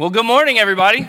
Well, good morning, everybody.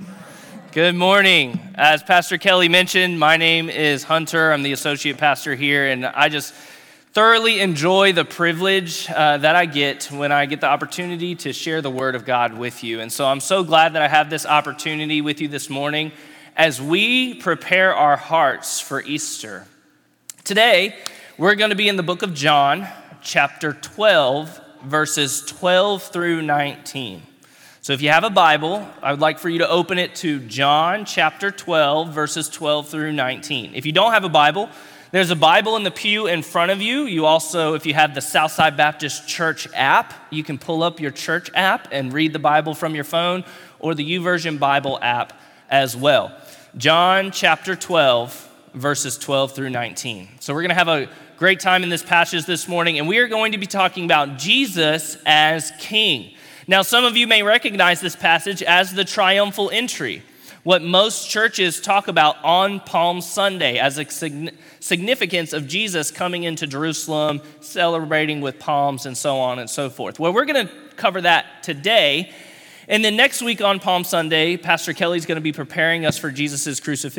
Good morning. As Pastor Kelly mentioned, my name is Hunter. I'm the associate pastor here, and I just thoroughly enjoy the privilege that I get when I get the opportunity to share the Word of God with you. And so I'm so glad that I have this opportunity with you this morning as we prepare our hearts for Easter. Today, we're going to be in the book of John, chapter 12, verses 12 through 19. So if you have a Bible, I would like for you to open it to John chapter 12, verses 12 through 19. If you don't have a Bible, there's a Bible in the pew in front of you. You also, if you have the Southside Baptist Church app, you can pull up your church app and read the Bible from your phone, or the YouVersion Bible app as well. John chapter 12, verses 12 through 19. So we're going to have a great time in this passage this morning, and we are going to be talking about Jesus as King. Now, some of you may recognize this passage as the triumphal entry, what most churches talk about on Palm Sunday as a significance of Jesus coming into Jerusalem, celebrating with palms and so on and so forth. Well, we're going to cover that today. And then next week on Palm Sunday, Pastor Kelly's going to be preparing us for Jesus'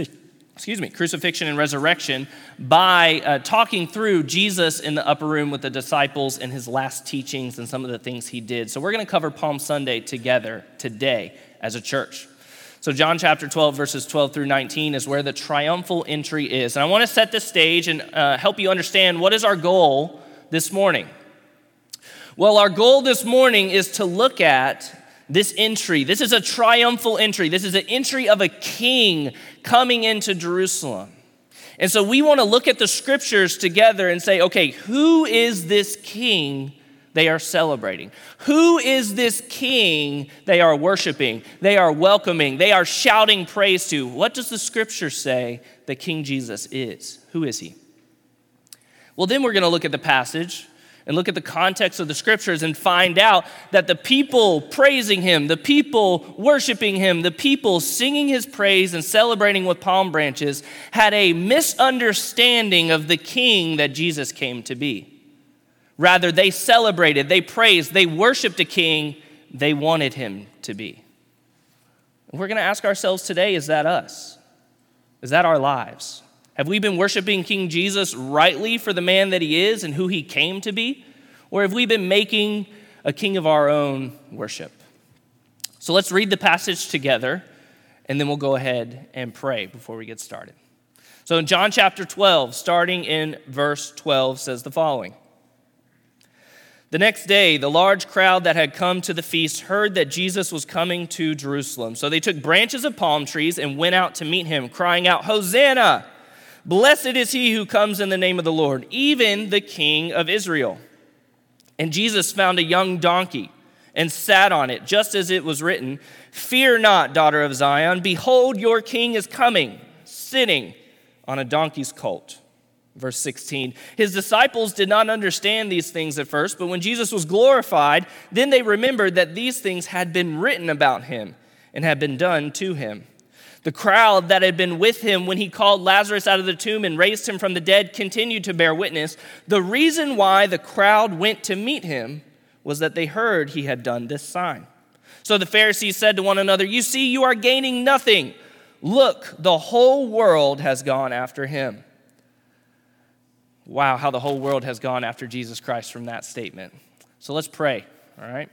crucifixion and resurrection by talking through Jesus in the upper room with the disciples and his last teachings and some of the things he did. So we're going to cover Palm Sunday together today as a church. So John chapter 12, verses 12 through 19 is where the triumphal entry is. And I want to set the stage and help you understand what is our goal this morning. Well, our goal this morning is to look at this entry. This is a triumphal entry. This is an entry of a king coming into Jerusalem. And so we want to look at the scriptures together and say, okay, who is this king they are celebrating? Who is this king they are worshiping, they are welcoming, they are shouting praise to? What does the scripture say that King Jesus is? Who is he? Well, then we're going to look at the passage and look at the context of the scriptures and find out that the people praising him, the people worshiping him, the people singing his praise and celebrating with palm branches had a misunderstanding of the king that Jesus came to be. Rather, they celebrated, they praised, they worshiped a king they wanted him to be. We're going to ask ourselves today, is that us? Is that our lives? Have we been worshiping King Jesus rightly for the man that he is and who he came to be? Or have we been making a king of our own worship? So let's read the passage together, and then we'll go ahead and pray before we get started. So in John chapter 12, starting in verse 12, says the following. The next day, the large crowd that had come to the feast heard that Jesus was coming to Jerusalem. So they took branches of palm trees and went out to meet him, crying out, "Hosanna! Blessed is he who comes in the name of the Lord, even the King of Israel." And Jesus found a young donkey and sat on it, just as it was written, "Fear not, daughter of Zion. Behold, your king is coming, sitting on a donkey's colt." Verse 16, his disciples did not understand these things at first, but when Jesus was glorified, then they remembered that these things had been written about him and had been done to him. The crowd that had been with him when he called Lazarus out of the tomb and raised him from the dead continued to bear witness. The reason why the crowd went to meet him was that they heard he had done this sign. So the Pharisees said to one another, "You see, you are gaining nothing. Look, the whole world has gone after him." Wow, how the whole world has gone after Jesus Christ from that statement. So let's pray, all right?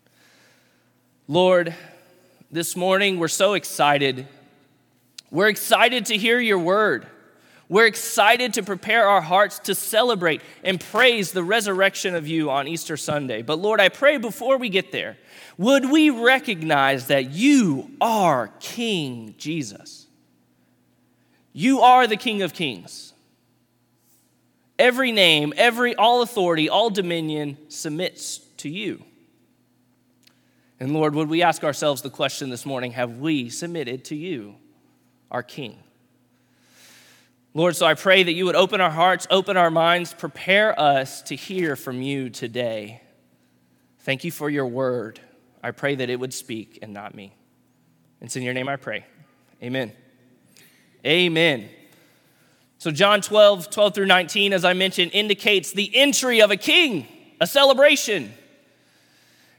Lord, this morning we're so excited. We're excited to hear your word. We're excited to prepare our hearts to celebrate and praise the resurrection of you on Easter Sunday. But Lord, I pray before we get there, would we recognize that you are King Jesus? You are the King of Kings. Every name, all authority, all dominion submits to you. And Lord, would we ask ourselves the question this morning, have we submitted to you, our King? Lord, so I pray that you would open our hearts, open our minds, prepare us to hear from you today. Thank you for your word. I pray that it would speak and not me. It's in your name I pray. Amen. Amen. So John 12 through 19, as I mentioned, indicates the entry of a king, a celebration.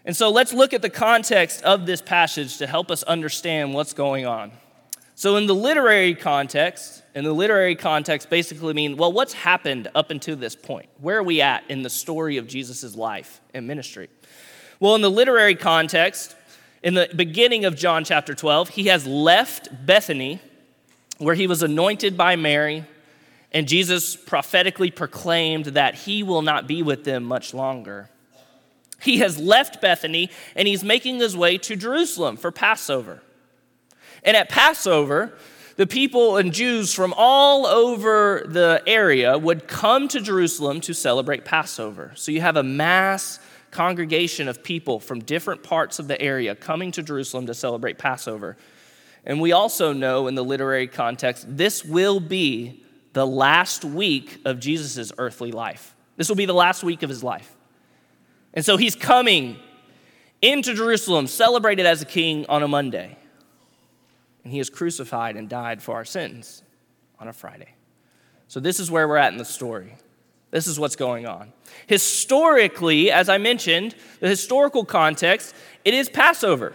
And so let's look at the context of this passage to help us understand what's going on. So in the literary context basically means, well, what's happened up until this point? Where are we at in the story of Jesus' life and ministry? Well, in the literary context, in the beginning of John chapter 12, he has left Bethany, where he was anointed by Mary, and Jesus prophetically proclaimed that he will not be with them much longer. He has left Bethany, and he's making his way to Jerusalem for Passover. And at Passover, the people and Jews from all over the area would come to Jerusalem to celebrate Passover. So you have a mass congregation of people from different parts of the area coming to Jerusalem to celebrate Passover. And we also know in the literary context, this will be the last week of Jesus' earthly life. This will be the last week of his life. And so he's coming into Jerusalem, celebrated as a king on a Monday. And he is crucified and died for our sins on a Friday. So this is where we're at in the story. This is what's going on. Historically, as I mentioned, the historical context, it is Passover.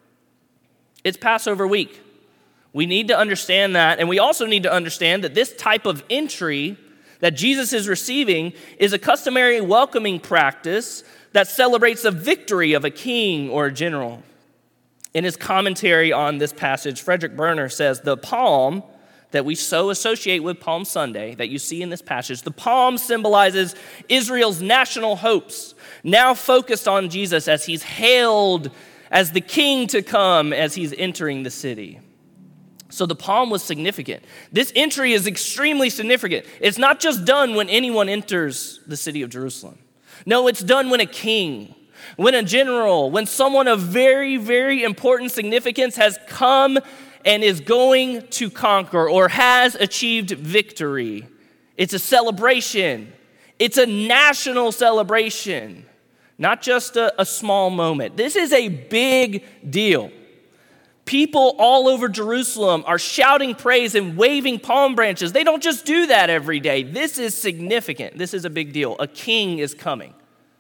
It's Passover week. We need to understand that, and we also need to understand that this type of entry that Jesus is receiving is a customary welcoming practice that celebrates the victory of a king or a general. In his commentary on this passage, Frederick Berner says, the palm that we so associate with Palm Sunday that you see in this passage, the palm symbolizes Israel's national hopes, now focused on Jesus as he's hailed as the king to come as he's entering the city. So the palm was significant. This entry is extremely significant. It's not just done when anyone enters the city of Jerusalem. No, it's done when a king, when a general, when someone of very, very important significance has come and is going to conquer or has achieved victory. It's a celebration. It's a national celebration, not just a small moment. This is a big deal. People all over Jerusalem are shouting praise and waving palm branches. They don't just do that every day. This is significant. This is a big deal. A king is coming.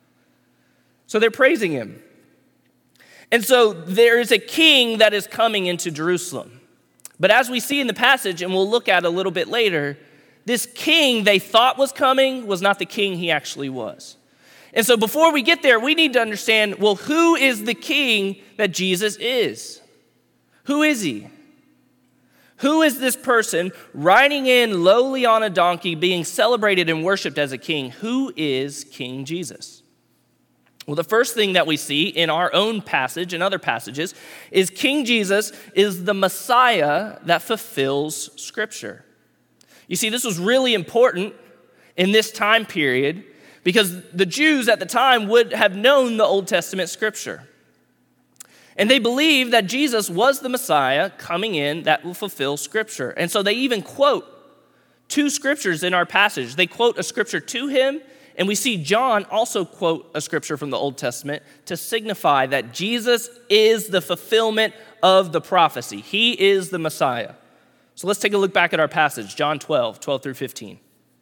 So they're praising him. And so there is a king that is coming into Jerusalem. But as we see in the passage, and we'll look at a little bit later, this king they thought was coming was not the king he actually was. And so before we get there, we need to understand, well, who is the king that Jesus is? Who is he? Who is this person riding in lowly on a donkey, being celebrated and worshiped as a king? Who is King Jesus? Well, the first thing that we see in our own passage and other passages is King Jesus is the Messiah that fulfills Scripture. You see, this was really important in this time period because the Jews at the time would have known the Old Testament Scripture. And they believed that Jesus was the Messiah coming in that will fulfill Scripture. And so they even quote two scriptures in our passage. They quote a scripture to him, and we see John also quote a scripture from the Old Testament to signify that Jesus is the fulfillment of the prophecy. He is the Messiah. So let's take a look back at our passage, John 12 through 15.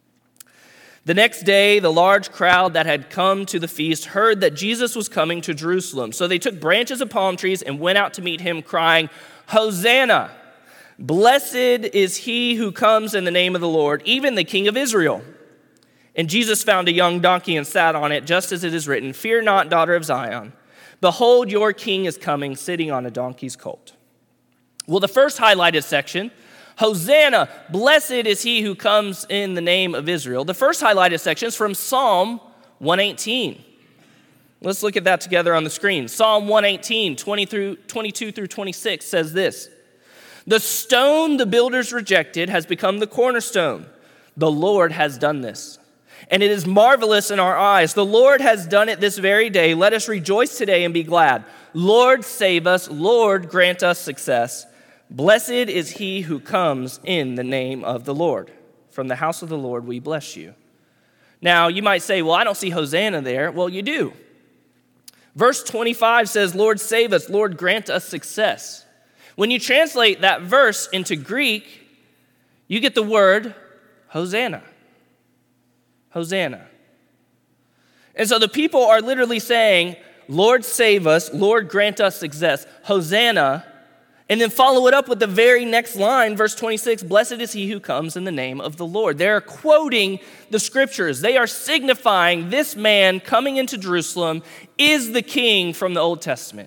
The next day, the large crowd that had come to the feast heard that Jesus was coming to Jerusalem. So they took branches of palm trees and went out to meet him, crying, "Hosanna! Blessed is he who comes in the name of the Lord, even the King of Israel." And Jesus found a young donkey and sat on it, just as it is written, "Fear not, daughter of Zion. Behold, your king is coming, sitting on a donkey's colt." Well, the first highlighted section, Hosanna, blessed is he who comes in the name of Israel. The first highlighted section is from Psalm 118. Let's look at that together on the screen. Psalm 118, 22 through 26 says this: "The stone the builders rejected has become the cornerstone. The Lord has done this, and it is marvelous in our eyes. The Lord has done it this very day. Let us rejoice today and be glad. Lord, save us. Lord, grant us success. Blessed is he who comes in the name of the Lord. From the house of the Lord we bless you." Now, you might say, well, I don't see Hosanna there. Well, you do. Verse 25 says, "Lord, save us. Lord, grant us success." When you translate that verse into Greek, you get the word Hosanna. Hosanna. And so the people are literally saying, Lord save us, Lord grant us success, Hosanna, and then follow it up with the very next line, verse 26, blessed is he who comes in the name of the Lord. They're quoting the scriptures. They are signifying this man coming into Jerusalem is the king from the Old Testament.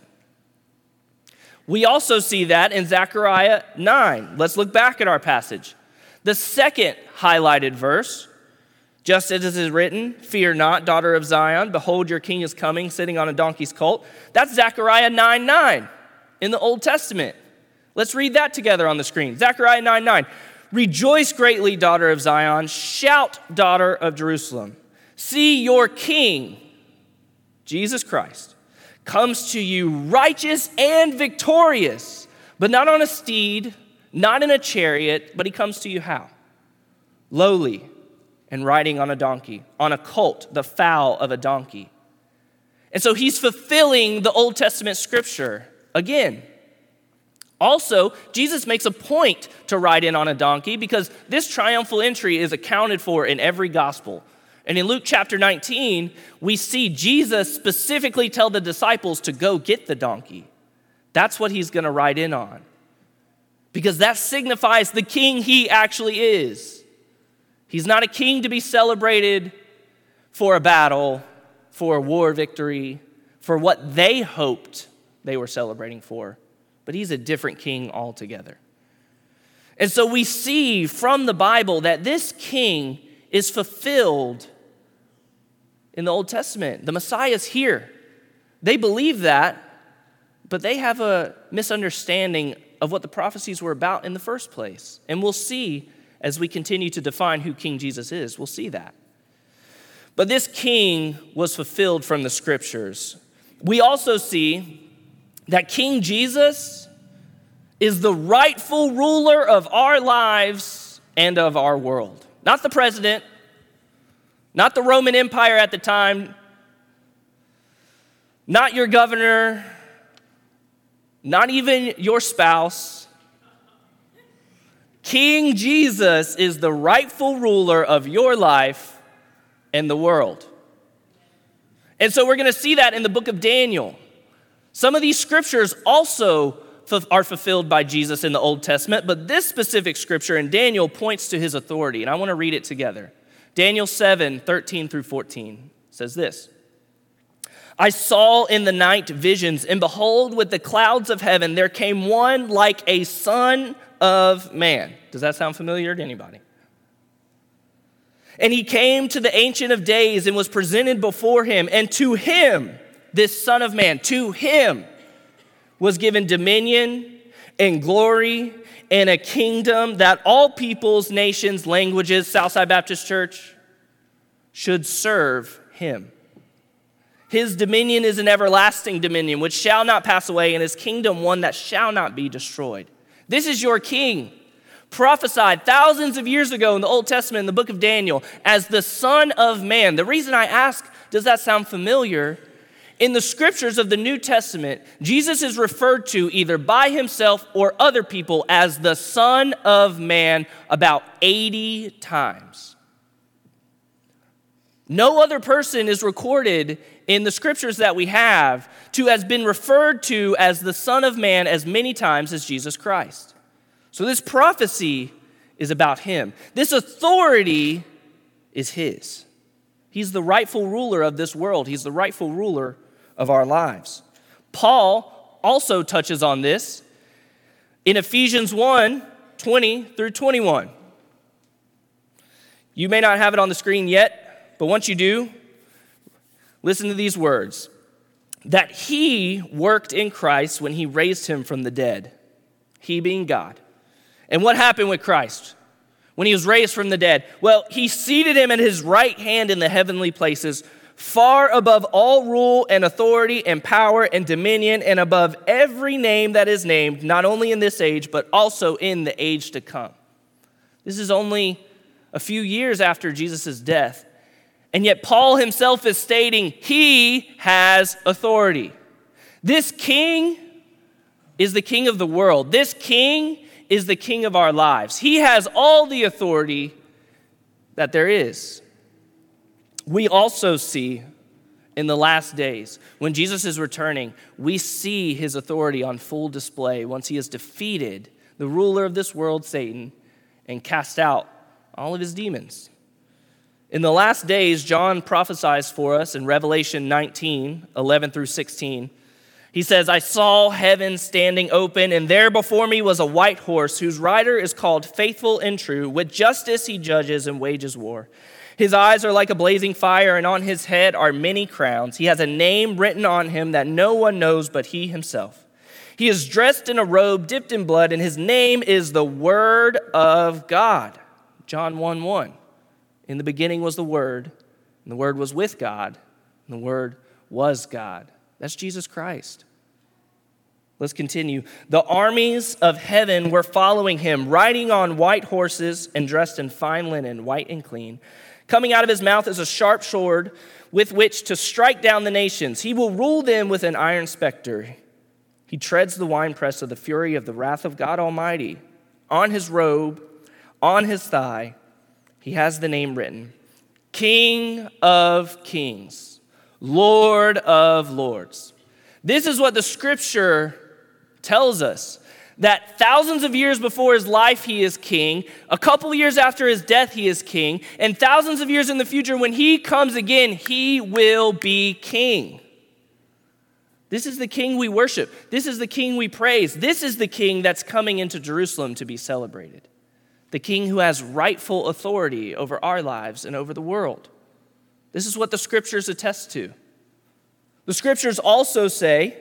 We also see that in Zechariah 9. Let's look back at our passage. The second highlighted verse, just as it is written, fear not, daughter of Zion, behold your king is coming, sitting on a donkey's colt. That's Zechariah 9:9 in the Old Testament. Let's read that together on the screen. Zechariah 9:9. Rejoice greatly, daughter of Zion. Shout, daughter of Jerusalem. See, your king, Jesus Christ, comes to you righteous and victorious, but not on a steed, not in a chariot, but he comes to you how? Lowly and riding on a donkey, on a colt, the foal of a donkey. And so he's fulfilling the Old Testament scripture again. Also, Jesus makes a point to ride in on a donkey because this triumphal entry is accounted for in every gospel. And in Luke chapter 19, we see Jesus specifically tell the disciples to go get the donkey. That's what he's going to ride in on, because that signifies the king he actually is. He's not a king to be celebrated for a battle, for a war victory, for what they hoped they were celebrating for. But he's a different king altogether. And so we see from the Bible that this king is fulfilled in the Old Testament. The Messiah is here. They believe that, but they have a misunderstanding of what the prophecies were about in the first place. And we'll see as we continue to define who King Jesus is. We'll see that. But this king was fulfilled from the scriptures. We also see that King Jesus is the rightful ruler of our lives and of our world. Not the president, not the Roman Empire at the time, not your governor, not even your spouse. King Jesus is the rightful ruler of your life and the world. And so we're going to see that in the book of Daniel. Some of these scriptures also are fulfilled by Jesus in the Old Testament, but this specific scripture in Daniel points to his authority, and I want to read it together. Daniel 7:13 through 14 says this. I saw in the night visions, and behold, with the clouds of heaven, there came one like a son of man. Does that sound familiar to anybody? And he came to the Ancient of Days and was presented before him, and to him, this Son of Man, to him was given dominion and glory and a kingdom that all peoples, nations, languages, Southside Baptist Church, should serve him. His dominion is an everlasting dominion which shall not pass away, and his kingdom one that shall not be destroyed. This is your king, prophesied thousands of years ago in the Old Testament, in the book of Daniel, as the Son of Man. The reason I ask, does that sound familiar? In the scriptures of the New Testament, Jesus is referred to either by himself or other people as the Son of Man about 80 times. No other person is recorded in the scriptures that we have to has been referred to as the Son of Man as many times as Jesus Christ. So this prophecy is about him. This authority is his. He's the rightful ruler of this world. He's the rightful ruler of our lives. Paul also touches on this in Ephesians 1:20 through 21. You may not have it on the screen yet, but once you do, listen to these words. That he worked in Christ when he raised him from the dead, he being God. And what happened with Christ when he was raised from the dead? Well, he seated him at his right hand in the heavenly places, far above all rule and authority and power and dominion, and above every name that is named, not only in this age, but also in the age to come. This is only a few years after Jesus' death. And yet Paul himself is stating he has authority. This king is the king of the world. This king is the king of our lives. He has all the authority that there is. We also see in the last days, when Jesus is returning, we see his authority on full display once he has defeated the ruler of this world, Satan, and cast out all of his demons. In the last days, John prophesies for us in Revelation 19, 11 through 16. He says, I saw heaven standing open, and there before me was a white horse whose rider is called Faithful and True. With justice he judges and wages war. His eyes are like a blazing fire, and on his head are many crowns. He has a name written on him that no one knows but he himself. He is dressed in a robe dipped in blood, and his name is the Word of God. John 1:1. In the beginning was the Word, and the Word was with God, and the Word was God. That's Jesus Christ. Let's continue. The armies of heaven were following him, riding on white horses and dressed in fine linen, white and clean. Coming out of his mouth is a sharp sword with which to strike down the nations. He will rule them with an iron scepter. He treads the winepress of the fury of the wrath of God Almighty. On his robe, on his thigh, he has the name written, King of Kings, Lord of Lords. This is what the scripture tells us. That thousands of years before his life, he is king. A couple years after his death, he is king. And thousands of years in the future, when he comes again, he will be king. This is the king we worship. This is the king we praise. This is the king that's coming into Jerusalem to be celebrated. The king who has rightful authority over our lives and over the world. This is what the scriptures attest to. The scriptures also say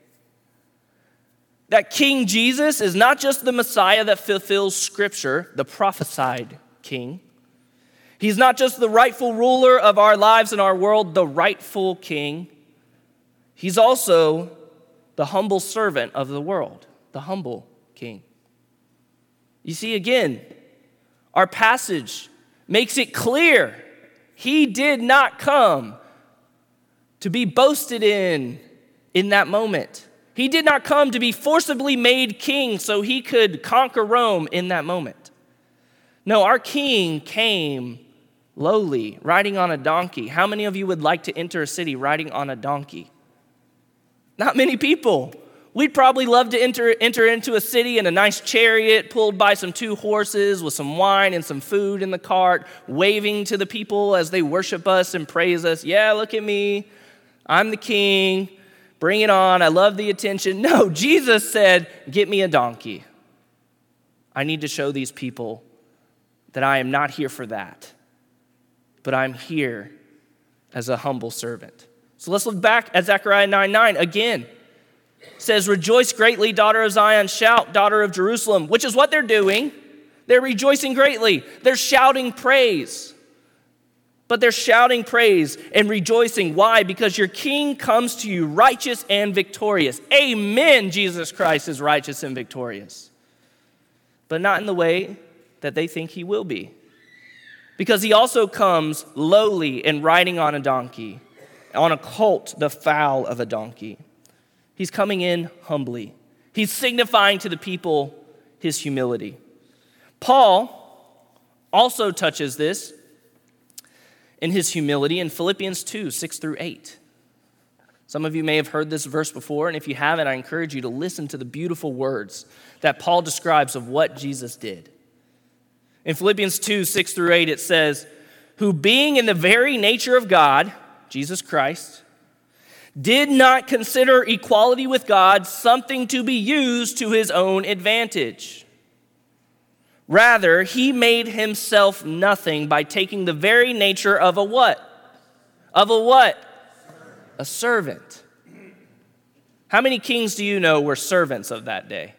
that King Jesus is not just the Messiah that fulfills Scripture, the prophesied king. He's not just the rightful ruler of our lives and our world, the rightful king. He's also the humble servant of the world, the humble king. You see, again, our passage makes it clear he did not come to be boasted in that moment. He did not come to be forcibly made king so he could conquer Rome in that moment. No, our king came lowly, riding on a donkey. How many of you would like to enter a city riding on a donkey? Not many people. We'd probably love to enter into a city in a nice chariot pulled by some two horses with some wine and some food in the cart, waving to the people as they worship us and praise us. Yeah, look at me. I'm the king. Bring it on. I love the attention. No, Jesus said, get me a donkey. I need to show these people that I am not here for that, but I'm here as a humble servant. So let's look back at Zechariah 9:9 again. It says, rejoice greatly, daughter of Zion, shout, daughter of Jerusalem, which is what they're doing. They're rejoicing greatly. They're shouting praise. But they're shouting praise and rejoicing. Why? Because your king comes to you righteous and victorious. Amen, Jesus Christ is righteous and victorious. But not in the way that they think he will be. Because he also comes lowly and riding on a donkey, on a colt, the foal of a donkey. He's coming in humbly. He's signifying to the people his humility. Paul also touches this in his humility in Philippians 2, 6 through 8. Some of you may have heard this verse before, and if you haven't, I encourage you to listen to the beautiful words that Paul describes of what Jesus did. In Philippians 2, 6 through 8, it says, who being in the very nature of God, Jesus Christ, did not consider equality with God something to be used to his own advantage. Rather, he made himself nothing by taking the very nature of a what? Of a what? A servant. How many kings do you know were servants of that day?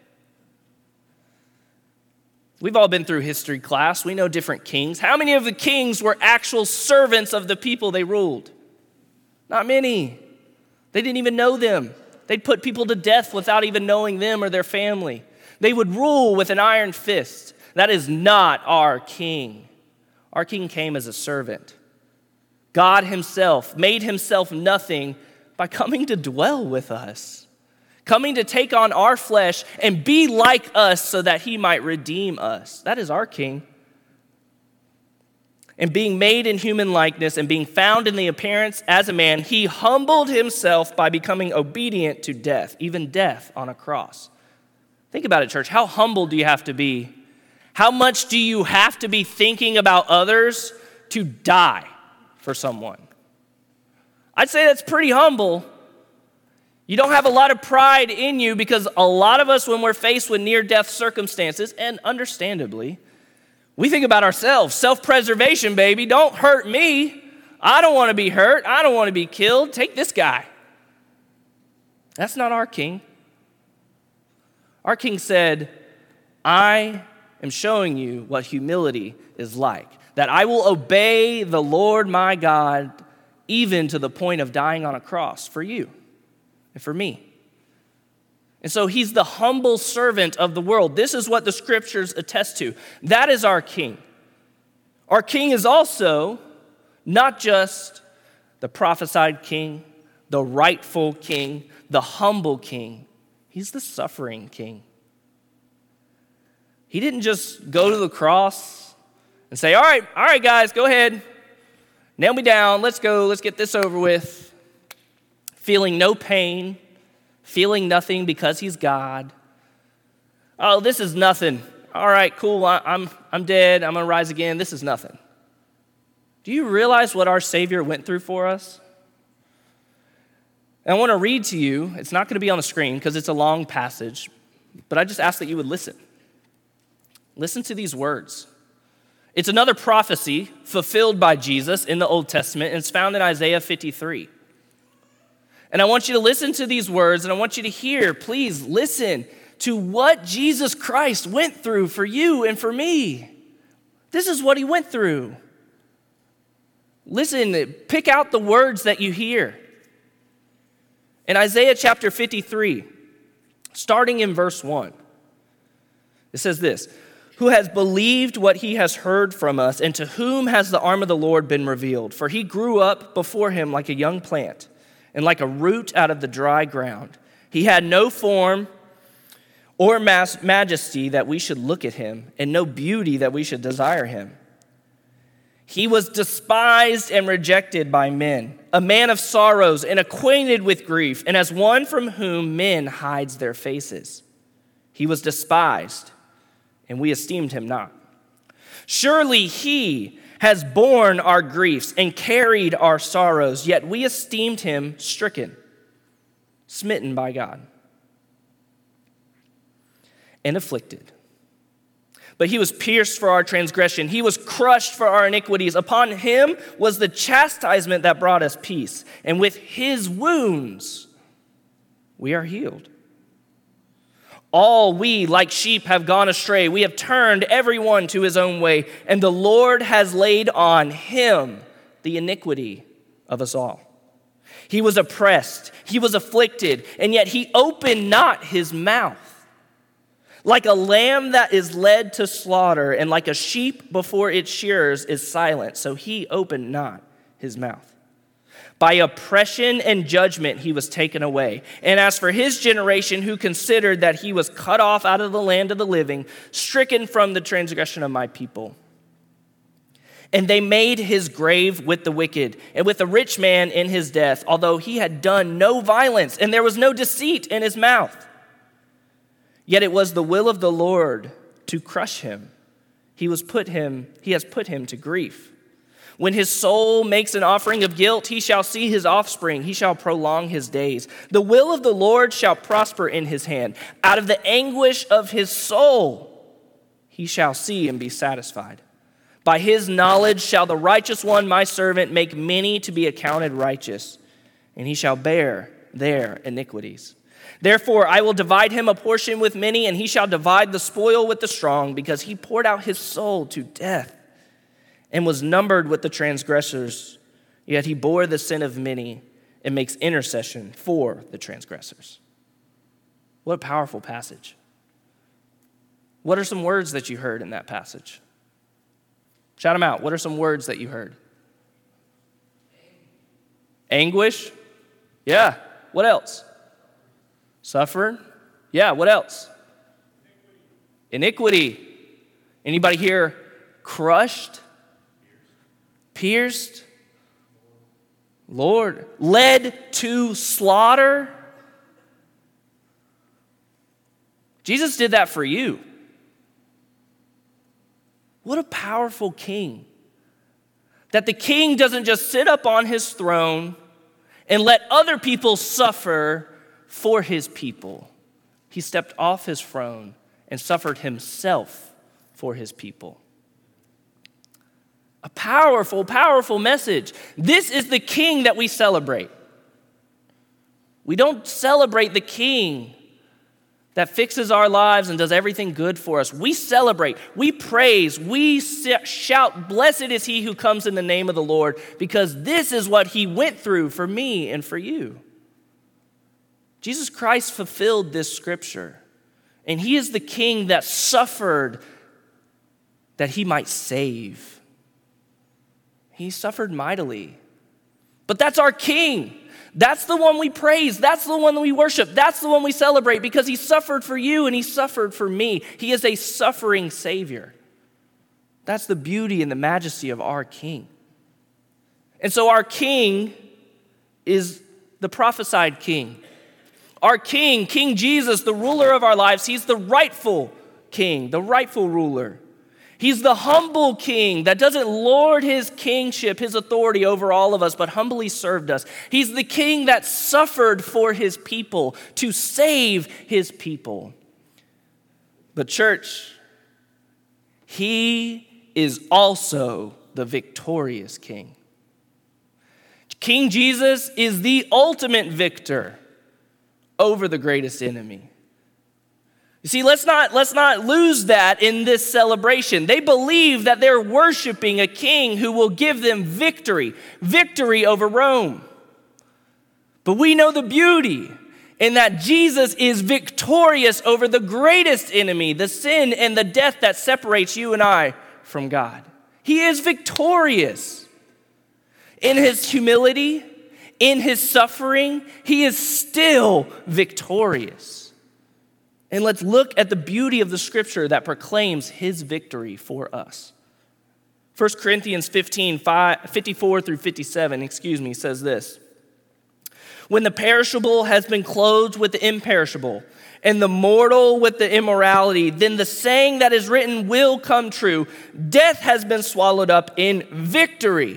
We've all been through history class. We know different kings. How many of the kings were actual servants of the people they ruled? Not many. They didn't even know them. They'd put people to death without even knowing them or their family. They would rule with an iron fist. That is not our king. Our king came as a servant. God himself made himself nothing by coming to dwell with us, coming to take on our flesh and be like us so that he might redeem us. That is our king. And being made in human likeness and being found in the appearance as a man, he humbled himself by becoming obedient to death, even death on a cross. Think about it, church. How humble do you have to be? How much do you have to be thinking about others to die for someone? I'd say that's pretty humble. You don't have a lot of pride in you because a lot of us, when we're faced with near-death circumstances, and understandably, we think about ourselves. Self-preservation, baby. Don't hurt me. I don't want to be hurt. I don't want to be killed. Take this guy. That's not our king. Our king said, I am showing you what humility is like, that I will obey the Lord my God even to the point of dying on a cross for you and for me. And so he's the humble servant of the world. This is what the scriptures attest to. That is our king. Our king is also not just the prophesied king, the rightful king, the humble king. He's the suffering king. He didn't just go to the cross and say, all right, guys, go ahead. Nail me down. Let's go. Let's get this over with. Feeling no pain. Feeling nothing because he's God. Oh, this is nothing. All right, cool. I'm dead. I'm going to rise again. This is nothing. Do you realize what our Savior went through for us? And I want to read to you. It's not going to be on the screen because it's a long passage, but I just ask that you would listen. Listen to these words. It's another prophecy fulfilled by Jesus in the Old Testament, and it's found in Isaiah 53. And I want you to listen to these words, and I want you to hear, please listen to what Jesus Christ went through for you and for me. This is what he went through. Listen, pick out the words that you hear. In Isaiah chapter 53, starting in verse 1, it says this, who has believed what he has heard from us, and to whom has the arm of the Lord been revealed? For he grew up before him like a young plant, and like a root out of the dry ground. He had no form or majesty that we should look at him, and no beauty that we should desire him. He was despised and rejected by men, a man of sorrows and acquainted with grief, and as one from whom men hides their faces. He was despised, and we esteemed him not. Surely he has borne our griefs and carried our sorrows, yet we esteemed him stricken, smitten by God, and afflicted. But he was pierced for our transgression. He was crushed for our iniquities. Upon him was the chastisement that brought us peace, and with his wounds we are healed. All we, like sheep, have gone astray. We have turned everyone to his own way, and the Lord has laid on him the iniquity of us all. He was oppressed, he was afflicted, and yet he opened not his mouth. Like a lamb that is led to slaughter, and like a sheep before its shearers is silent, so he opened not his mouth. By oppression and judgment he was taken away. And as for his generation, who considered that he was cut off out of the land of the living, stricken from the transgression of my people. And they made his grave with the wicked, and with the rich man in his death, although he had done no violence, and there was no deceit in his mouth. Yet it was the will of the Lord to crush him. He has put him to grief. When his soul makes an offering of guilt, he shall see his offspring. He shall prolong his days. The will of the Lord shall prosper in his hand. Out of the anguish of his soul, he shall see and be satisfied. By his knowledge shall the righteous one, my servant, make many to be accounted righteous, and he shall bear their iniquities. Therefore, I will divide him a portion with many, and he shall divide the spoil with the strong, because he poured out his soul to death and was numbered with the transgressors, yet he bore the sin of many and makes intercession for the transgressors. What a powerful passage. What are some words that you heard in that passage? Shout them out. What are some words that you heard? Anguish? Yeah. What else? Suffer? Yeah. What else? Iniquity. Anybody here crushed? pierced, Lord, led to slaughter. Jesus did that for you. What a powerful king. That the king doesn't just sit up on his throne and let other people suffer for his people. He stepped off his throne and suffered himself for his people. A powerful, powerful message. This is the king that we celebrate. We don't celebrate the king that fixes our lives and does everything good for us. We celebrate, we praise, we shout, blessed is he who comes in the name of the Lord, because this is what he went through for me and for you. Jesus Christ fulfilled this scripture, and he is the king that suffered that he might save. He suffered mightily. But that's our king. That's the one we praise. That's the one we worship. That's the one we celebrate because he suffered for you and he suffered for me. He is a suffering Savior. That's the beauty and the majesty of our King. And so our King is the prophesied King. Our King, King Jesus, the ruler of our lives, he's the rightful King, the rightful ruler. He's the humble king that doesn't lord his kingship, his authority over all of us, but humbly served us. He's the king that suffered for his people to save his people. But church, he is also the victorious king. King Jesus is the ultimate victor over the greatest enemy. You see, let's not lose that in this celebration. They believe that they're worshiping a king who will give them victory over Rome. But we know the beauty in that Jesus is victorious over the greatest enemy, the sin and the death that separates you and I from God. He is victorious. In his humility, in his suffering, he is still victorious. And let's look at the beauty of the scripture that proclaims his victory for us. 1 Corinthians 54 through 57, says this. When the perishable has been clothed with the imperishable, and the mortal with the immorality, then the saying that is written will come true. Death has been swallowed up in victory.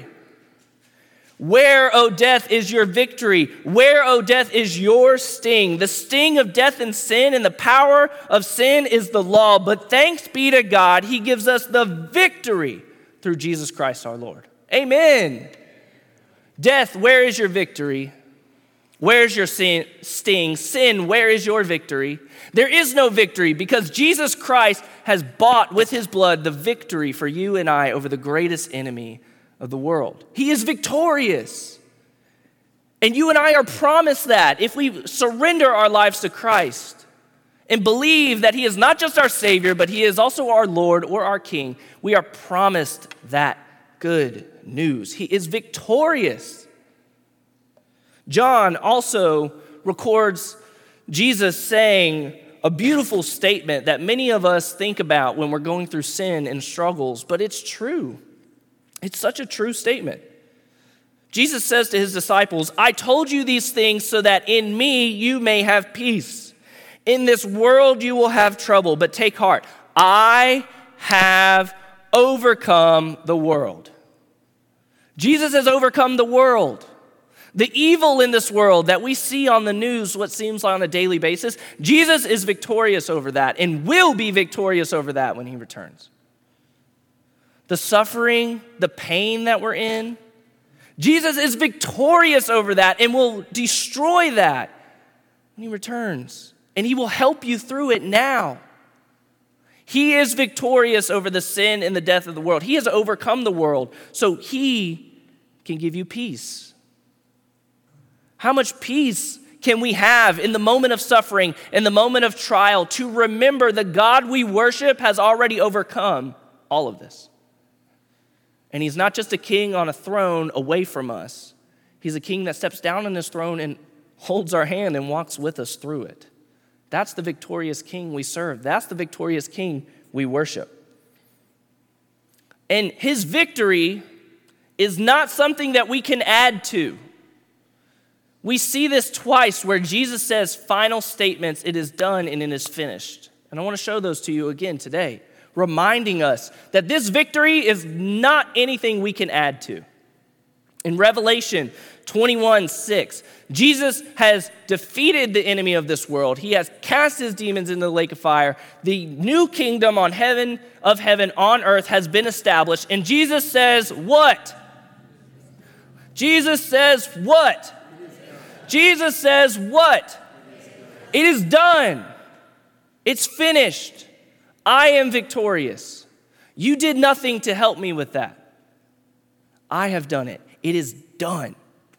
Where, O death, is your victory? Where, O death, is your sting? The sting of death and sin and the power of sin is the law. But thanks be to God, he gives us the victory through Jesus Christ our Lord. Amen. Death, where is your victory? Where's your sting? Sin, where is your victory? There is no victory because Jesus Christ has bought with his blood the victory for you and I over the greatest enemy of the world. He is victorious. And you and I are promised that if we surrender our lives to Christ and believe that he is not just our Savior, but he is also our Lord or our King, we are promised that good news. He is victorious. John also records Jesus saying a beautiful statement that many of us think about when we're going through sin and struggles, but it's true. It's such a true statement. Jesus says to his disciples, I told you these things so that in me you may have peace. In this world you will have trouble, but take heart. I have overcome the world. Jesus has overcome the world. The evil in this world that we see on the news, what seems like on a daily basis, Jesus is victorious over that and will be victorious over that when he returns. The suffering, the pain that we're in, Jesus is victorious over that and will destroy that when he returns. And he will help you through it now. He is victorious over the sin and the death of the world. He has overcome the world, so he can give you peace. How much peace can we have in the moment of suffering, in the moment of trial, to remember the God we worship has already overcome all of this? And he's not just a king on a throne away from us. He's a king that steps down on his throne and holds our hand and walks with us through it. That's the victorious king we serve. That's the victorious king we worship. And his victory is not something that we can add to. We see this twice where Jesus says final statements, it is done and it is finished. And I want to show those to you again today, reminding us that this victory is not anything we can add to. In Revelation 21:6, Jesus has defeated the enemy of this world. He has cast his demons into the lake of fire. The new kingdom on heaven on earth has been established. And Jesus says what? Jesus says what? Jesus says what? It is done. It's finished. I am victorious. You did nothing to help me with that. I have done it. It is done.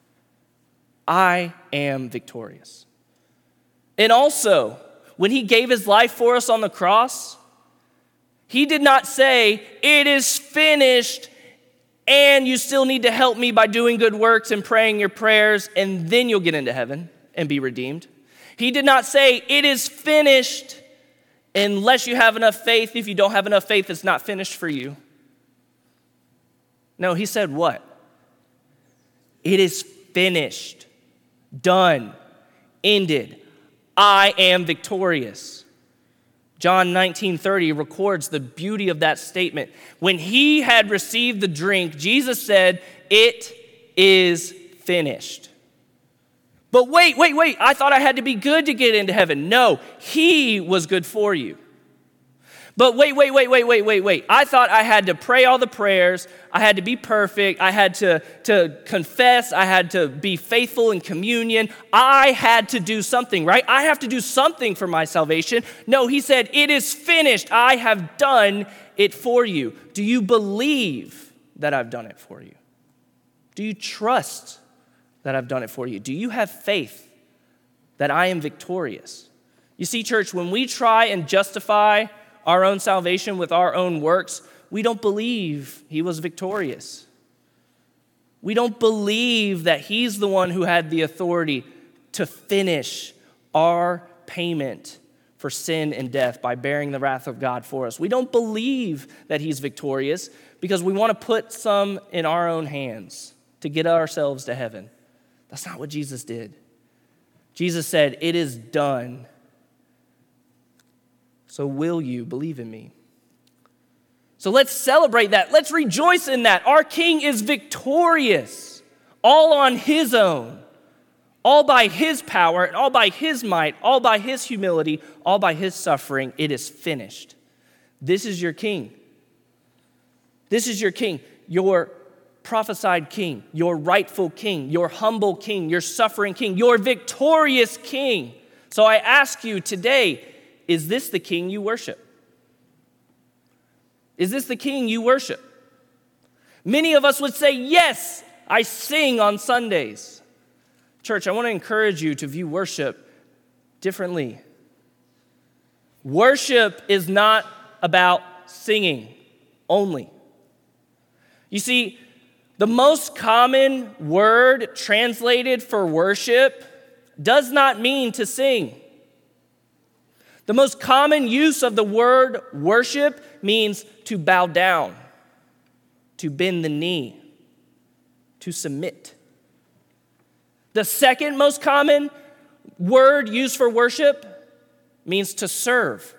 I am victorious. And also, when he gave his life for us on the cross, he did not say, it is finished, and you still need to help me by doing good works and praying your prayers, and then you'll get into heaven and be redeemed. He did not say, it is finished, unless you have enough faith. If you don't have enough faith, it's not finished for you. No, he said what? It is finished, done, ended. I am victorious. John 19:30 records the beauty of that statement. When he had received the drink, Jesus said, it is finished. But wait, I thought I had to be good to get into heaven. No, he was good for you. But wait. I thought I had to pray all the prayers. I had to be perfect. I had to confess. I had to be faithful in communion. I had to do something, right? I have to do something for my salvation. No, he said, it is finished. I have done it for you. Do you believe that I've done it for you? Do you trust that I've done it for you? Do you have faith that I am victorious? You see, church, when we try and justify our own salvation with our own works, we don't believe he was victorious. We don't believe that he's the one who had the authority to finish our payment for sin and death by bearing the wrath of God for us. We don't believe that he's victorious because we want to put some in our own hands to get ourselves to heaven. That's not what Jesus did. Jesus said, it is done. So will you believe in me? So let's celebrate that. Let's rejoice in that. Our King is victorious, all on his own, all by his power, and all by his might, all by his humility, all by his suffering. It is finished. This is your King. This is your King, your prophesied King, your rightful King, your humble King, your suffering King, your victorious King. So I ask you today, is this the King you worship? Is this the King you worship? Many of us would say, yes, I sing on Sundays. Church, I want to encourage you to view worship differently. Worship is not about singing only. You see, the most common word translated for worship does not mean to sing. The most common use of the word worship means to bow down, to bend the knee, to submit. The second most common word used for worship means to serve.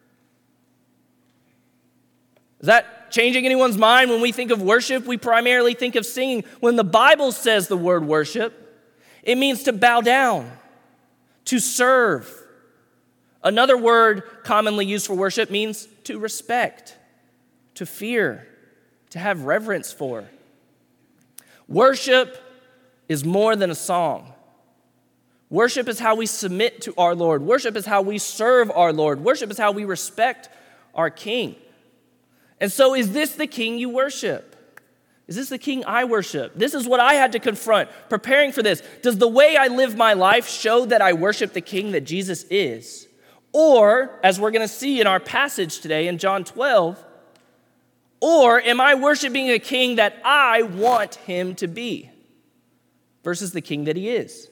Is that changing anyone's mind? When we think of worship, we primarily think of singing. When the Bible says the word worship, it means to bow down, to serve. Another word commonly used for worship means to respect, to fear, to have reverence for. Worship is more than a song. Worship is how we submit to our Lord. Worship is how we serve our Lord. Worship is how we respect our King. And so is this the King you worship? Is this the King I worship? This is what I had to confront preparing for this. Does the way I live my life show that I worship the King that Jesus is? Or, as we're going to see in our passage today in John 12, or am I worshiping a King that I want him to be versus the King that he is?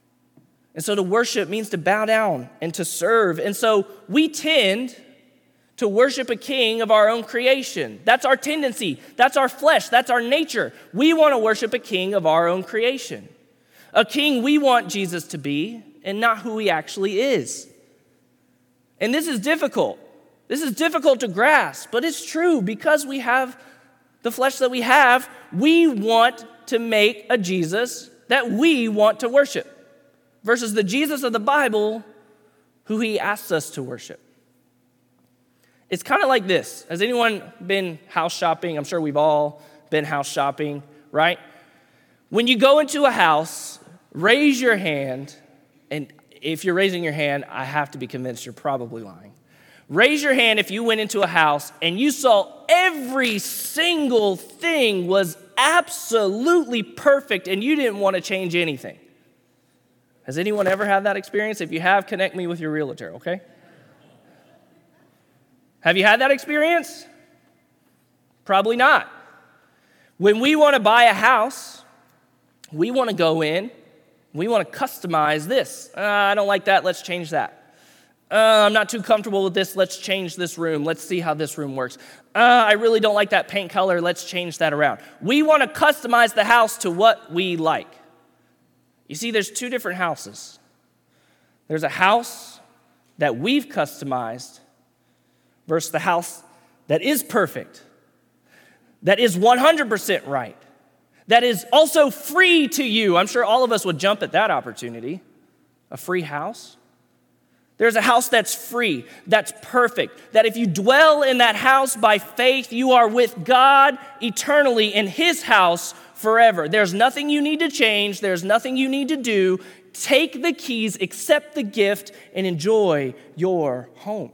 And so to worship means to bow down and to serve. And so we tend to worship a king of our own creation. That's our tendency. That's our flesh. That's our nature. We want to worship a king of our own creation. A king we want Jesus to be and not who he actually is. And this is difficult. This is difficult to grasp, but it's true. Because we have the flesh that we have, we want to make a Jesus that we want to worship versus the Jesus of the Bible who he asks us to worship. It's kind of like this. Has anyone been house shopping? I'm sure we've all been house shopping, right? When you go into a house, raise your hand, and if you're raising your hand, I have to be convinced you're probably lying. Raise your hand if you went into a house and you saw every single thing was absolutely perfect and you didn't want to change anything. Has anyone ever had that experience? If you have, connect me with your realtor, okay? Have you had that experience? Probably not. When we want to buy a house, we want to go in, we want to customize this. I don't like that, let's change that. I'm not too comfortable with this, let's change this room. Let's see how this room works. I really don't like that paint color, let's change that around. We want to customize the house to what we like. You see, there's two different houses. There's a house that we've customized versus the house that is perfect, that is 100% right, that is also free to you. I'm sure all of us would jump at that opportunity, a free house. There's a house that's free, that's perfect, that if you dwell in that house by faith, you are with God eternally in his house forever. There's nothing you need to change. There's nothing you need to do. Take the keys, accept the gift, and enjoy your home.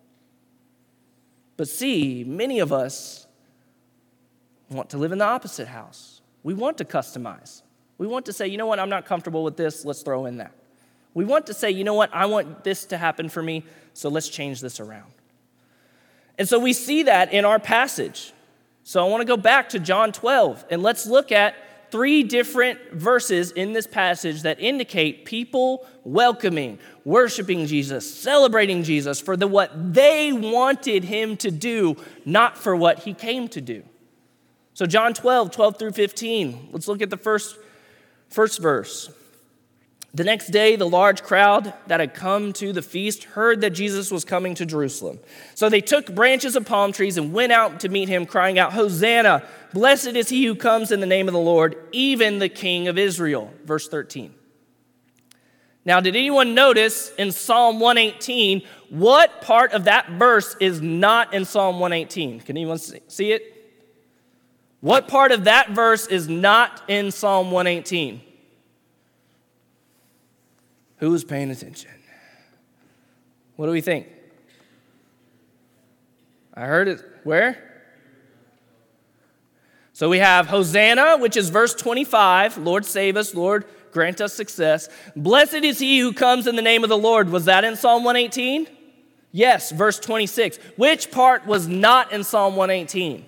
But see, many of us want to live in the opposite house. We want to customize. We want to say, you know what, I'm not comfortable with this, let's throw in that. We want to say, you know what, I want this to happen for me, so let's change this around. And so we see that in our passage. So I want to go back to John 12, and let's look at 3 different verses in this passage that indicate people welcoming, worshiping Jesus, celebrating Jesus for what they wanted him to do, not for what he came to do. So John 12 through 15, let's look at the first verse. The next day, the large crowd that had come to the feast heard that Jesus was coming to Jerusalem. So they took branches of palm trees and went out to meet him, crying out, "Hosanna! Blessed is he who comes in the name of the Lord, even the King of Israel." Verse 13. Now, did anyone notice in Psalm 118 what part of that verse is not in Psalm 118? Can anyone see it? What part of that verse is not in Psalm 118? Who's paying attention? What do we think? I heard it. Where? So we have Hosanna, which is verse 25. Lord, save us. Lord, grant us success. Blessed is he who comes in the name of the Lord. Was that in Psalm 118? Yes, verse 26. Which part was not in Psalm 118?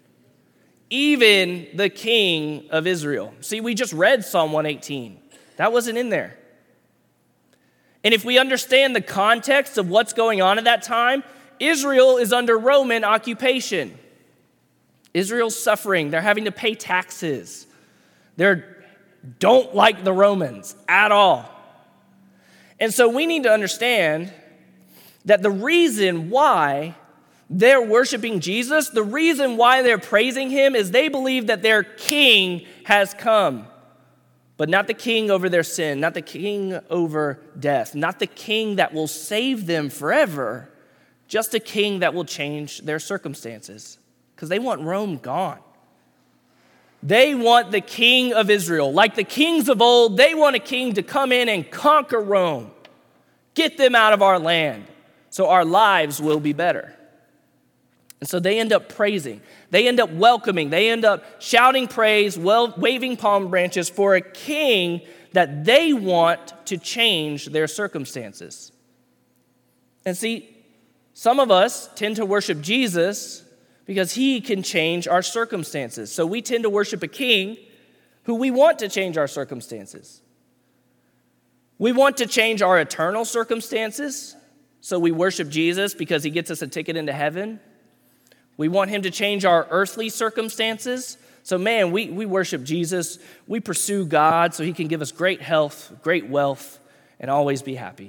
Even the King of Israel. See, we just read Psalm 118. That wasn't in there. And if we understand the context of what's going on at that time, Israel is under Roman occupation. Israel's suffering. They're having to pay taxes. They don't like the Romans at all. And so we need to understand that the reason why they're worshiping Jesus, the reason why they're praising him is they believe that their king has come. But not the king over their sin, not the king over death, not the king that will save them forever, just a king that will change their circumstances. Because they want Rome gone. They want the king of Israel. Like the kings of old, they want a king to come in and conquer Rome. Get them out of our land so our lives will be better. And so they end up praising. They end up welcoming. They end up shouting praise, waving palm branches for a king that they want to change their circumstances. And see, some of us tend to worship Jesus because he can change our circumstances. So we tend to worship a king who we want to change our circumstances. We want to change our eternal circumstances so we worship Jesus because he gets us a ticket into heaven. We want him to change our earthly circumstances. So man, we worship Jesus. We pursue God so he can give us great health, great wealth, and always be happy.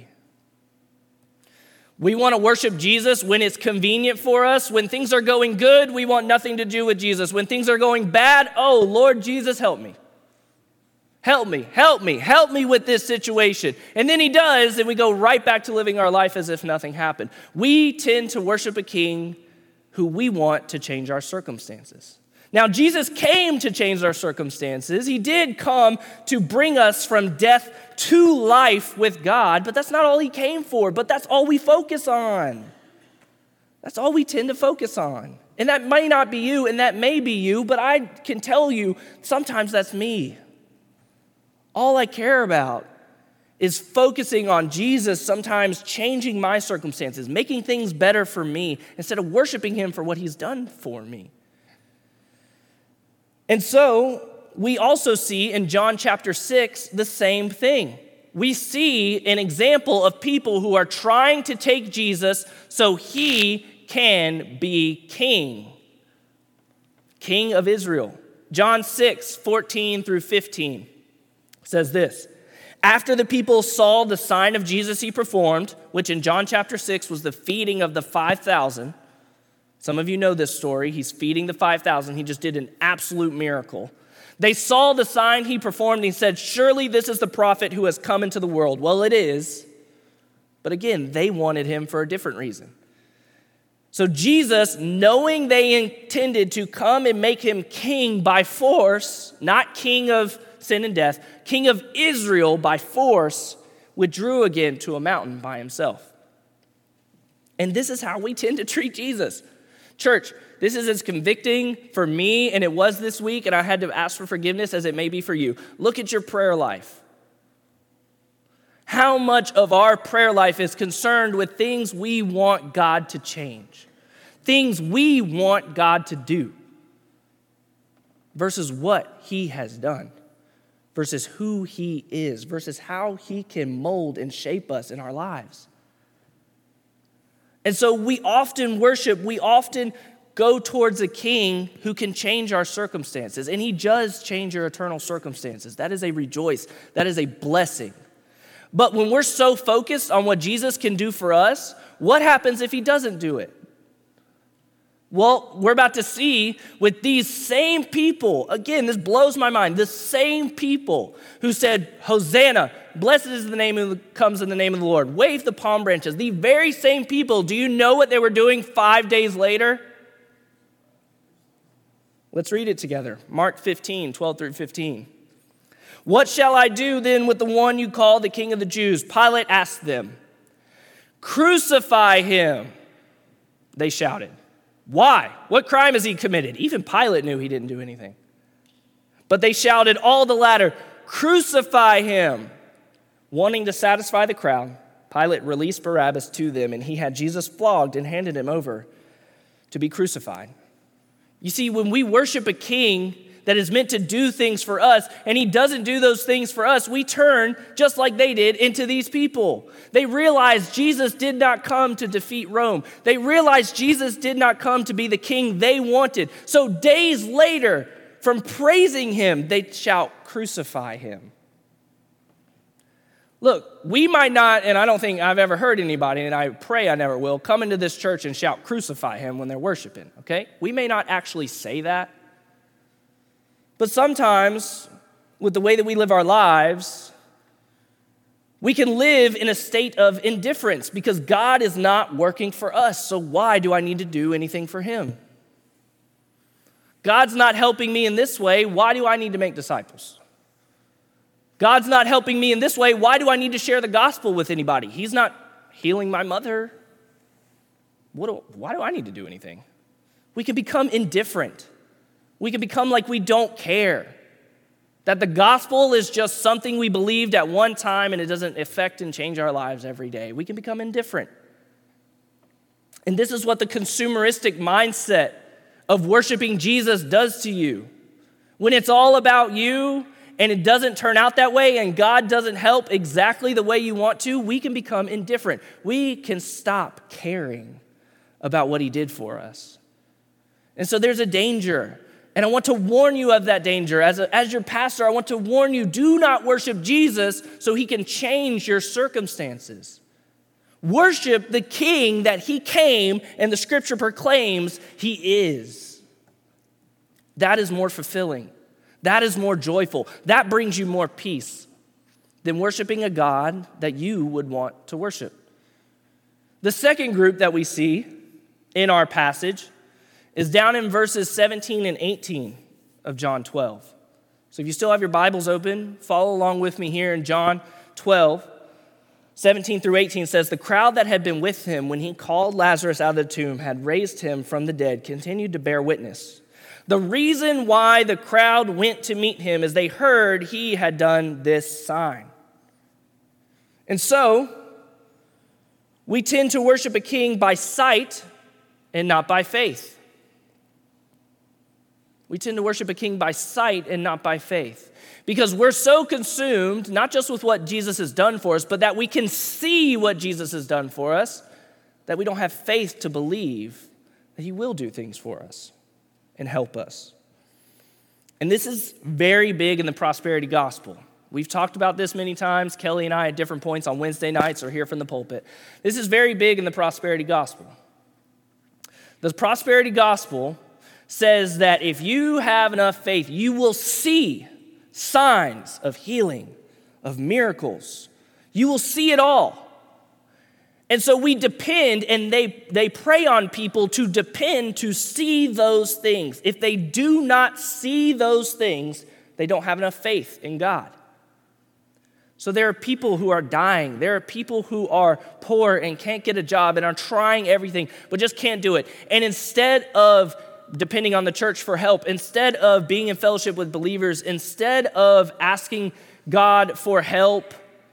We want to worship Jesus when it's convenient for us. When things are going good, we want nothing to do with Jesus. When things are going bad, oh, Lord Jesus, help me. Help me, help me, help me with this situation. And then he does, and we go right back to living our life as if nothing happened. We tend to worship a king who we want to change our circumstances. Now, Jesus came to change our circumstances. He did come to bring us from death to life with God, but that's not all he came for, but that's all we focus on. That's all we tend to focus on. And that may not be you, and that may be you, but I can tell you, sometimes that's me. All I care about is focusing on Jesus, sometimes changing my circumstances, making things better for me, instead of worshiping him for what he's done for me. And so we also see in John chapter 6 the same thing. We see an example of people who are trying to take Jesus so he can be king of Israel. John 6, 14 through 15 says this: after the people saw the sign of Jesus he performed, which in John chapter 6 was the feeding of the 5,000. Some of you know this story. He's feeding the 5,000. He just did an absolute miracle. They saw the sign he performed and he said, surely this is the prophet who has come into the world. Well, it is. But again, they wanted him for a different reason. So Jesus, knowing they intended to come and make him king by force, not king of sin and death, king of Israel by force, withdrew again to a mountain by himself. And this is how we tend to treat Jesus. Church, this is as convicting for me, and it was this week, and I had to ask for forgiveness as it may be for you. Look at your prayer life. How much of our prayer life is concerned with things we want God to change, things we want God to do, versus what he has done, versus who he is, versus how he can mold and shape us in our lives. And so we often worship, we often go towards a king who can change our circumstances. And he does change your eternal circumstances. That is a rejoice. That is a blessing. But when we're so focused on what Jesus can do for us, what happens if he doesn't do it? Well, we're about to see with these same people, again, this blows my mind, the same people who said, Hosanna, blessed is the name who comes in the name of the Lord, wave the palm branches. The very same people, do you know what they were doing 5 days later? Let's read it together. Mark 15, 12 through 15. What shall I do then with the one you call the King of the Jews? Pilate asked them. Crucify him, they shouted. Why? What crime has he committed? Even Pilate knew he didn't do anything. But they shouted all the louder, crucify him. Wanting to satisfy the crowd, Pilate released Barabbas to them, and he had Jesus flogged and handed him over to be crucified. You see, when we worship a king that is meant to do things for us, and he doesn't do those things for us, we turn, just like they did, into these people. They realized Jesus did not come to defeat Rome. They realized Jesus did not come to be the king they wanted. So days later, from praising him, they shout, crucify him. Look, we might not, and I don't think I've ever heard anybody, and I pray I never will, come into this church and shout, crucify him when they're worshiping, okay? We may not actually say that. But sometimes, with the way that we live our lives, we can live in a state of indifference because God is not working for us. So why do I need to do anything for him? God's not helping me in this way. Why do I need to make disciples? God's not helping me in this way. Why do I need to share the gospel with anybody? He's not healing my mother. Why do I need to do anything? We can become indifferent. We can become like we don't care. That the gospel is just something we believed at one time and it doesn't affect and change our lives every day. We can become indifferent. And this is what the consumeristic mindset of worshiping Jesus does to you. When it's all about you and it doesn't turn out that way and God doesn't help exactly the way you want to, we can become indifferent. We can stop caring about what he did for us. And so there's a danger, and I want to warn you of that danger. As your pastor, I want to warn you, do not worship Jesus so he can change your circumstances. Worship the King that he came and the scripture proclaims he is. That is more fulfilling. That is more joyful. That brings you more peace than worshiping a God that you would want to worship. The second group that we see in our passage is down in verses 17 and 18 of John 12. So if you still have your Bibles open, follow along with me here in John 12. 17 through 18 says, the crowd that had been with him when he called Lazarus out of the tomb had raised him from the dead, continued to bear witness. The reason why the crowd went to meet him is they heard he had done this sign. And so, we tend to worship a king by sight and not by faith. We tend to worship a king by sight and not by faith. Because we're so consumed, not just with what Jesus has done for us, but that we can see what Jesus has done for us, that we don't have faith to believe that he will do things for us and help us. And this is very big in the prosperity gospel. We've talked about this many times, Kelly and I at different points on Wednesday nights or here from the pulpit. This is very big in the prosperity gospel. The prosperity gospel says that if you have enough faith, you will see signs of healing, of miracles. You will see it all. And so we depend, and they prey on people to depend to see those things. If they do not see those things, they don't have enough faith in God. So there are people who are dying. There are people who are poor and can't get a job and are trying everything, but just can't do it. And instead of depending on the church for help, instead of being in fellowship with believers, instead of asking God for help,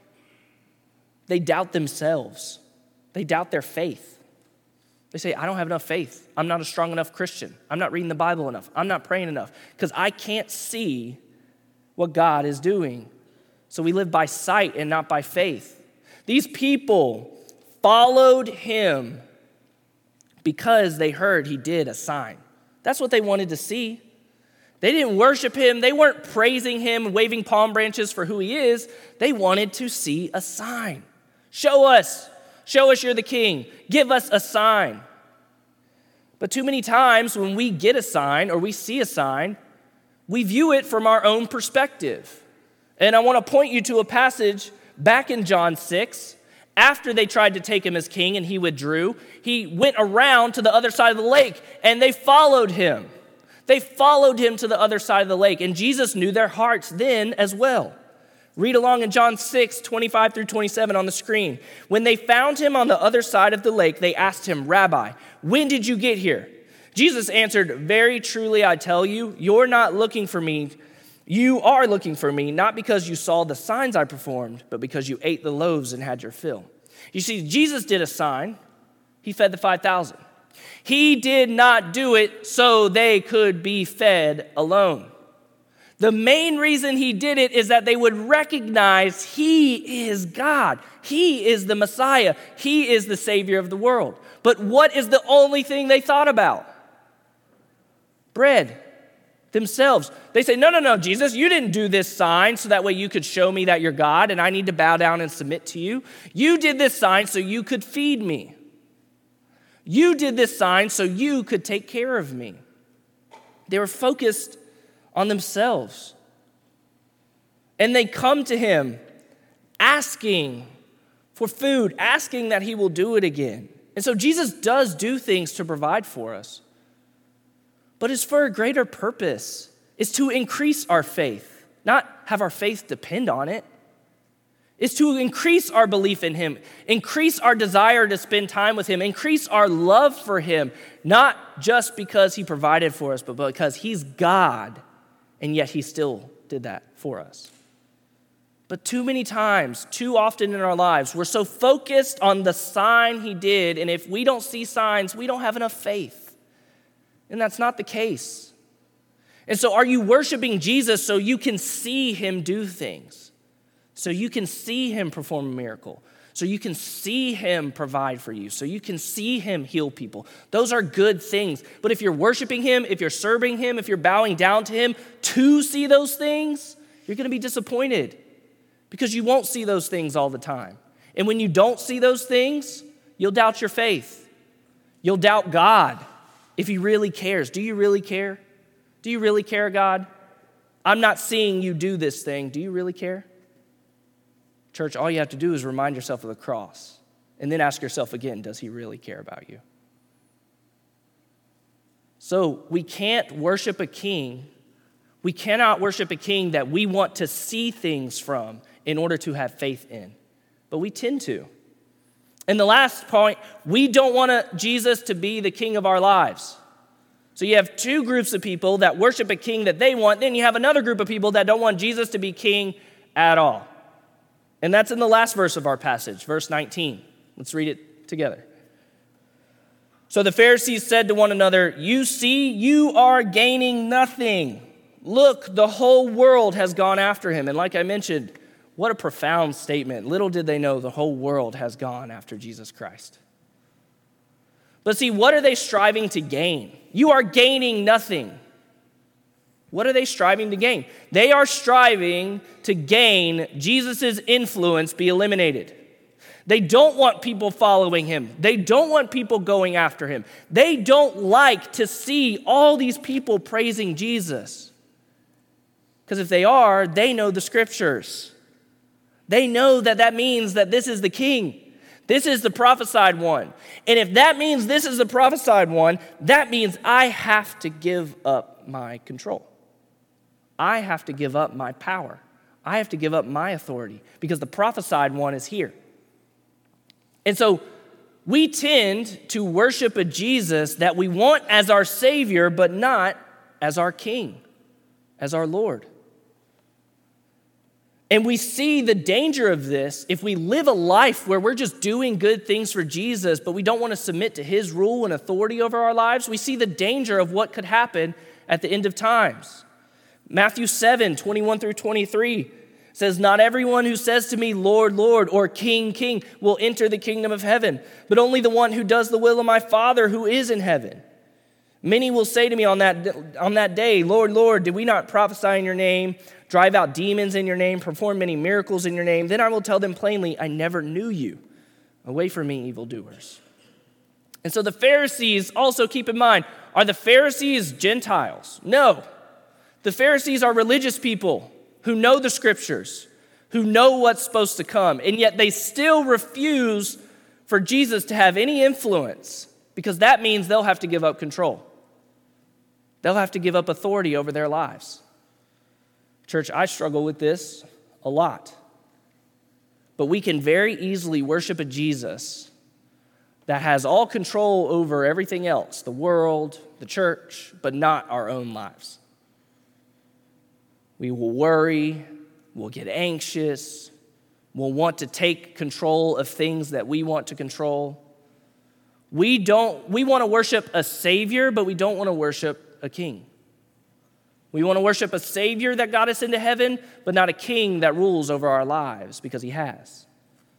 they doubt themselves. They doubt their faith. They say, I don't have enough faith. I'm not a strong enough Christian. I'm not reading the Bible enough. I'm not praying enough because I can't see what God is doing. So we live by sight and not by faith. These people followed him because they heard he did a sign. That's what they wanted to see. They didn't worship him. They weren't praising him, waving palm branches for who he is. They wanted to see a sign. Show us you're the king. Give us a sign. But too many times when we get a sign or we see a sign, we view it from our own perspective. And I want to point you to a passage back in John 6. After they tried to take him as king and he withdrew, he went around to the other side of the lake and they followed him. They followed him to the other side of the lake, and Jesus knew their hearts then as well. Read along in John 6, 25 through 27 on the screen. When they found him on the other side of the lake, they asked him, Rabbi, when did you get here? Jesus answered, very truly I tell you, you're not looking for me. You are looking for me, not because you saw the signs I performed, but because you ate the loaves and had your fill. You see, Jesus did a sign. He fed the 5,000. He did not do it so they could be fed alone. The main reason he did it is that they would recognize he is God. He is the Messiah. He is the Savior of the world. But what is the only thing they thought about? Bread. Themselves. They say, no, Jesus, you didn't do this sign so that way you could show me that you're God and I need to bow down and submit to you. You did this sign so you could feed me. You did this sign so you could take care of me. They were focused on themselves. And they come to him asking for food, asking that he will do it again. And so Jesus does do things to provide for us. But it's for a greater purpose. It's to increase our faith, not have our faith depend on it. It's to increase our belief in him, increase our desire to spend time with him, increase our love for him, not just because he provided for us, but because he's God, and yet he still did that for us. But too many times, too often in our lives, we're so focused on the sign he did, and if we don't see signs, we don't have enough faith. And that's not the case. And so are you worshiping Jesus so you can see him do things? So you can see him perform a miracle? So you can see him provide for you? So you can see him heal people? Those are good things. But if you're worshiping him, if you're serving him, if you're bowing down to him to see those things, you're going to be disappointed because you won't see those things all the time. And when you don't see those things, you'll doubt your faith. You'll doubt God if he really cares. Do you really care? Do you really care, God? I'm not seeing you do this thing. Do you really care? Church, all you have to do is remind yourself of the cross and then ask yourself again, does he really care about you? So we can't worship a king. We cannot worship a king that we want to see things from in order to have faith in. But we tend to. And the last point, we don't want Jesus to be the king of our lives. So you have two groups of people that worship a king that they want. Then you have another group of people that don't want Jesus to be king at all. And that's in the last verse of our passage, verse 19. Let's read it together. So the Pharisees said to one another, "You see, you are gaining nothing. Look, the whole world has gone after him." And like I mentioned, what a profound statement. Little did they know the whole world has gone after Jesus Christ. But see, what are they striving to gain? You are gaining nothing. What are they striving to gain? They are striving to gain Jesus' influence be eliminated. They don't want people following him. They don't want people going after him. They don't like to see all these people praising Jesus. Because if they are, they know the scriptures. They know that means that this is the king. This is the prophesied one. And if that means this is the prophesied one, that means I have to give up my control. I have to give up my power. I have to give up my authority because the prophesied one is here. And so we tend to worship a Jesus that we want as our Savior, but not as our King, as our Lord. And we see the danger of this if we live a life where we're just doing good things for Jesus, but we don't want to submit to his rule and authority over our lives. We see the danger of what could happen at the end of times. Matthew 7:21-23 says, "Not everyone who says to me, 'Lord, Lord,' or 'King, King,' will enter the kingdom of heaven, but only the one who does the will of my Father who is in heaven. Many will say to me on that day, 'Lord, Lord, did we not prophesy in your name, drive out demons in your name, perform many miracles in your name?' Then I will tell them plainly, 'I never knew you. Away from me, evildoers.'" And so the Pharisees, also keep in mind, are the Pharisees Gentiles? No. The Pharisees are religious people who know the scriptures, who know what's supposed to come, and yet they still refuse for Jesus to have any influence because that means they'll have to give up control. They'll have to give up authority over their lives. Church, I struggle with this a lot. But we can very easily worship a Jesus that has all control over everything else, the world, the church, but not our own lives. We will worry, we'll get anxious, we'll want to take control of things that we want to control. We want to worship a Savior, but we don't want to worship a king. We want to worship a Savior that got us into heaven, but not a king that rules over our lives because he has.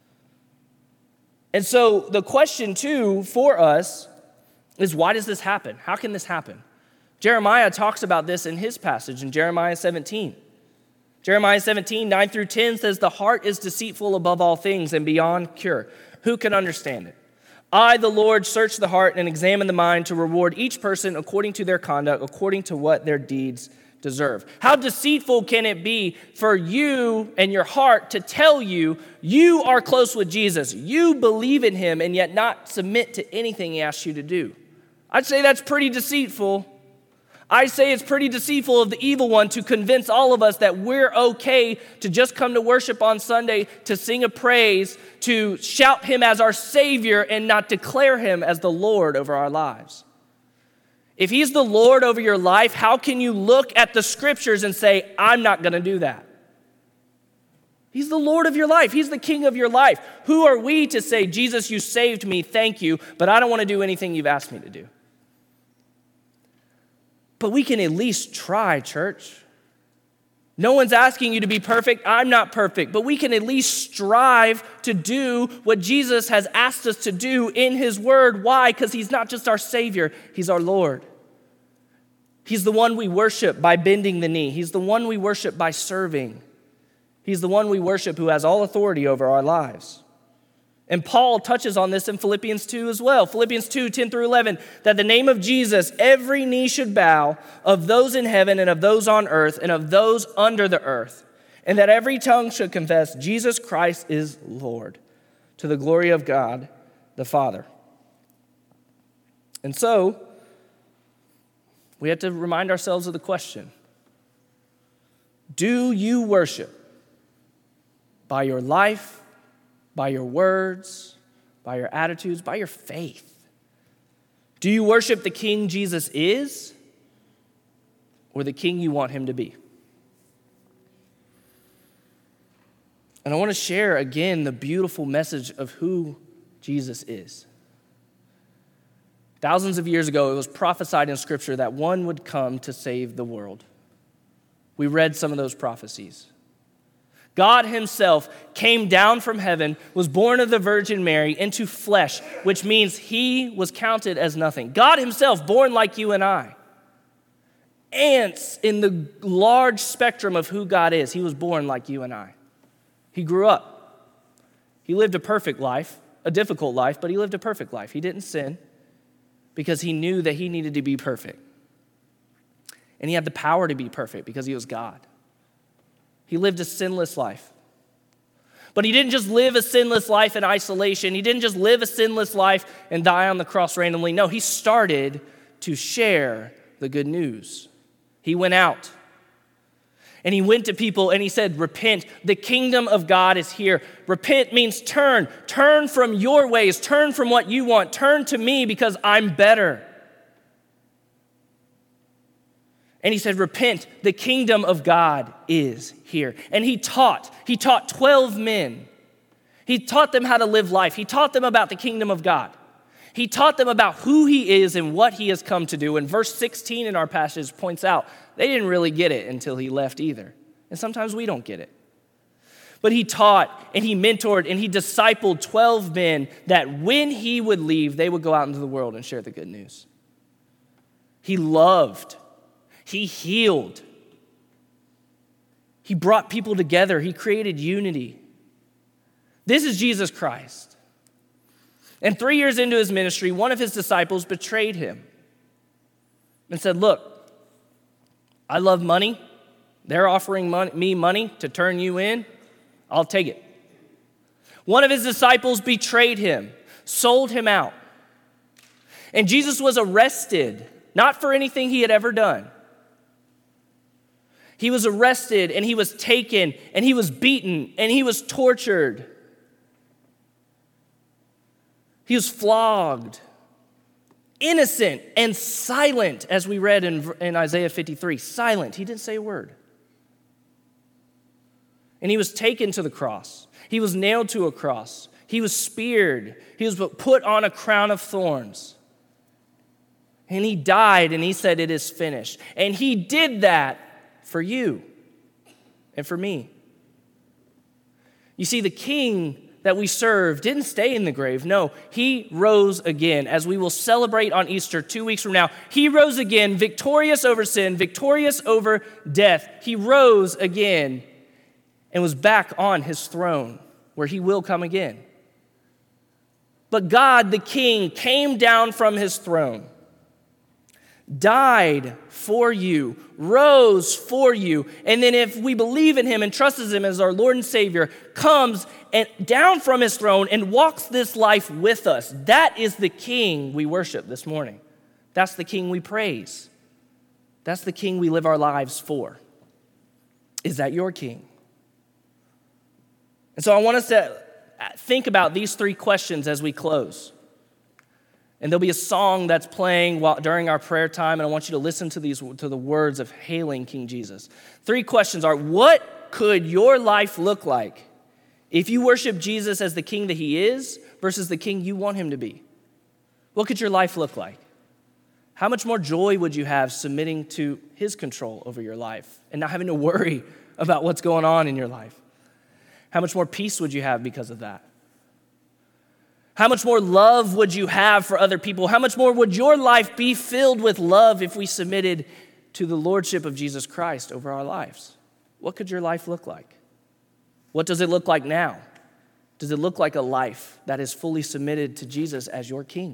And so the question, too, for us is, why does this happen? How can this happen? Jeremiah talks about this in his passage in Jeremiah 17. Jeremiah 17, 9-10 says, "The heart is deceitful above all things and beyond cure. Who can understand it? I, the Lord, search the heart and examine the mind to reward each person according to their conduct, according to what their deeds deserve." How deceitful can it be for you and your heart to tell you you are close with Jesus, you believe in him, and yet not submit to anything he asks you to do? I'd say that's pretty deceitful. I say it's pretty deceitful of the evil one to convince all of us that we're okay to just come to worship on Sunday, to sing a praise, to shout him as our Savior and not declare him as the Lord over our lives. If he's the Lord over your life, how can you look at the scriptures and say, I'm not going to do that? He's the Lord of your life. He's the King of your life. Who are we to say, Jesus, you saved me, thank you, but I don't want to do anything you've asked me to do? But we can at least try, church. No one's asking you to be perfect. I'm not perfect. But we can at least strive to do what Jesus has asked us to do in his word. Why? Because he's not just our Savior, he's our Lord. He's the one we worship by bending the knee. He's the one we worship by serving. He's the one we worship who has all authority over our lives. And Paul touches on this in Philippians 2 as well. Philippians 2, 10 through 11, that the name of Jesus, every knee should bow, of those in heaven and of those on earth and of those under the earth, and that every tongue should confess Jesus Christ is Lord, to the glory of God the Father. And so, we have to remind ourselves of the question, do you worship by your life, by your words, by your attitudes, by your faith? Do you worship the King Jesus is, or the King you want him to be? And I want to share again the beautiful message of who Jesus is. Thousands of years ago, it was prophesied in Scripture that one would come to save the world. We read some of those prophecies. God himself came down from heaven, was born of the Virgin Mary into flesh, which means he was counted as nothing. God himself, born like you and I. Ants in the large spectrum of who God is. He was born like you and I. He grew up. He lived a perfect life, a difficult life, but he lived a perfect life. He didn't sin because he knew that he needed to be perfect. And he had the power to be perfect because he was God. He lived a sinless life. But he didn't just live a sinless life in isolation. He didn't just live a sinless life and die on the cross randomly. No, he started to share the good news. He went out and he went to people and he said, repent, the kingdom of God is here. Repent means turn. Turn from your ways. Turn from what you want. Turn to me because I'm better. And he said, repent, the kingdom of God is here. And he taught 12 men. He taught them how to live life. He taught them about the kingdom of God. He taught them about who he is and what he has come to do. And verse 16 in our passage points out, they didn't really get it until he left either. And sometimes we don't get it. But he taught and he mentored and he discipled 12 men that when he would leave, they would go out into the world and share the good news. He loved. He healed. He brought people together. He created unity. This is Jesus Christ. And 3 years into his ministry, one of his disciples betrayed him and said, look, I love money. They're offering me money to turn you in. I'll take it. One of his disciples betrayed him, sold him out. And Jesus was arrested, not for anything he had ever done. He was arrested and he was taken and he was beaten and he was tortured. He was flogged, innocent and silent, as we read in Isaiah 53. Silent. He didn't say a word. And he was taken to the cross. He was nailed to a cross. He was speared. He was put on a crown of thorns. And he died and he said, it is finished. And he did that for you and for me. You see, the king that we serve didn't stay in the grave. No, he rose again. As we will celebrate on Easter 2 weeks from now, he rose again, victorious over sin, victorious over death. He rose again and was back on his throne where he will come again. But God, the King, came down from his throne, died for you, rose for you, and then if we believe in him and trust him as our Lord and Savior, comes and down from his throne and walks this life with us. That is the King we worship this morning. That's the King we praise. That's the King we live our lives for. Is that your King? And so I want us to think about these three questions as we close. And there'll be a song that's playing during our prayer time, and I want you to listen to the words of hailing King Jesus. Three questions are, what could your life look like if you worship Jesus as the King that he is versus the King you want him to be? What could your life look like? How much more joy would you have submitting to his control over your life and not having to worry about what's going on in your life? How much more peace would you have because of that? How much more love would you have for other people? How much more would your life be filled with love if we submitted to the lordship of Jesus Christ over our lives? What could your life look like? What does it look like now? Does it look like a life that is fully submitted to Jesus as your king?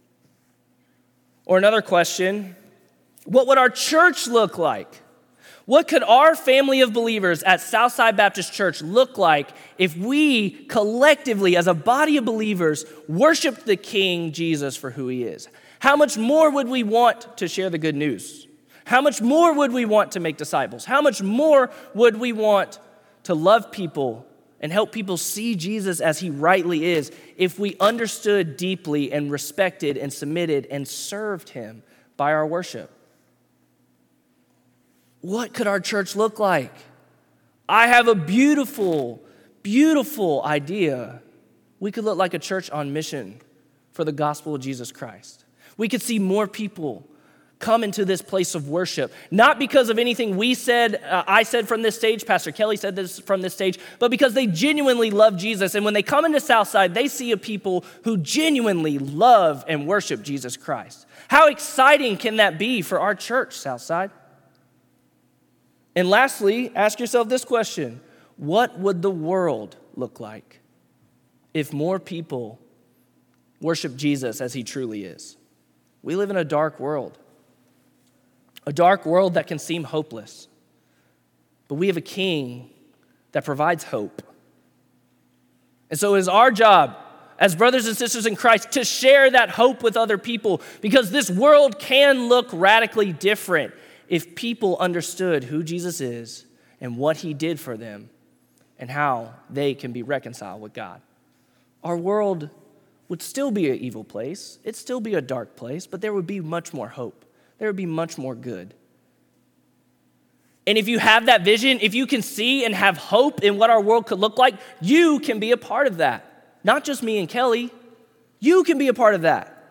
Or another question, what would our church look like? What could our family of believers at Southside Baptist Church look like if we collectively, as a body of believers, worshiped the King Jesus for who he is? How much more would we want to share the good news? How much more would we want to make disciples? How much more would we want to love people and help people see Jesus as he rightly is if we understood deeply and respected and submitted and served him by our worship? What could our church look like? I have a beautiful, beautiful idea. We could look like a church on mission for the gospel of Jesus Christ. We could see more people come into this place of worship, not because of anything we said, I said from this stage, Pastor Kelly said this from this stage, but because they genuinely love Jesus. And when they come into Southside, they see a people who genuinely love and worship Jesus Christ. How exciting can that be for our church, Southside? And lastly, ask yourself this question: what would the world look like if more people worship Jesus as he truly is? We live in a dark world that can seem hopeless. But we have a king that provides hope. And so it is our job as brothers and sisters in Christ to share that hope with other people, because this world can look radically different if people understood who Jesus is and what he did for them and how they can be reconciled with God. Our world would still be an evil place. It'd still be a dark place, but there would be much more hope. There would be much more good. And if you have that vision, if you can see and have hope in what our world could look like, you can be a part of that. Not just me and Kelly. You can be a part of that.